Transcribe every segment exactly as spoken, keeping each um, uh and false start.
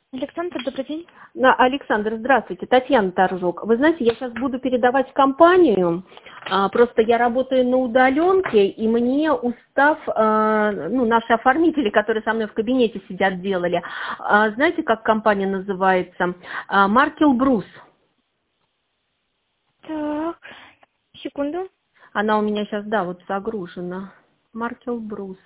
Александр, добрый день. На, Александр, здравствуйте. Татьяна Торжок. Вы знаете, я сейчас буду передавать компанию. А, просто я работаю на удаленке, и мне устав, а, ну, наши оформители, которые со мной в кабинете сидят, делали. А, знаете, как компания называется? А, Маркел Брус. Так, секунду. Она у меня сейчас, да, вот загружена. Маркел Брус.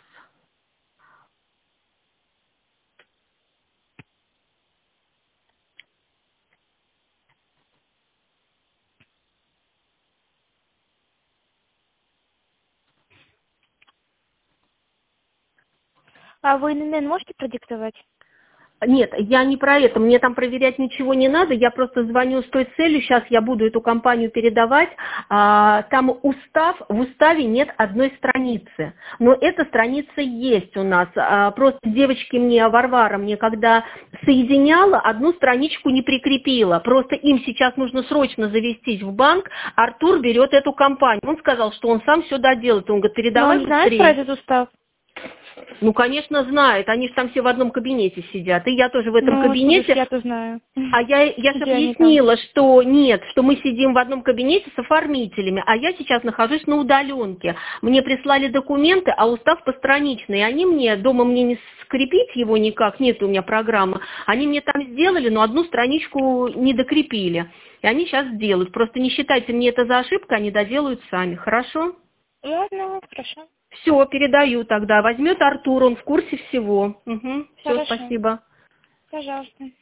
А вы эн эн эн можете продиктовать? Нет, я не про это, мне там проверять ничего не надо, я просто звоню с той целью, сейчас я буду эту компанию передавать, а, там устав, в уставе нет одной страницы, но эта страница есть у нас, а, просто девочки мне, Варвара мне когда соединяла, одну страничку не прикрепила, просто им сейчас нужно срочно завестись в банк, Артур берет эту компанию, он сказал, что он сам все доделает, он говорит, Но передавай он знает про быстрее. этот устав? Ну, конечно, знает. Они же там все в одном кабинете сидят. И я тоже в этом Ну, откуда ж кабинете. я-то знаю? А я, я же Где они там? объяснила, что нет, что мы сидим в одном кабинете с оформителями, а я сейчас нахожусь на удаленке. Мне прислали документы, а устав постраничный. И они мне, дома мне не скрепить его никак, нет у меня программы. Они мне там сделали, но одну страничку не докрепили. И они сейчас сделают. Просто не считайте мне это за ошибку, они доделают сами. Хорошо? Ладно, хорошо. Все, передаю тогда. Возьмет Артур, он в курсе всего. Угу. Все, Хорошо. спасибо. Пожалуйста.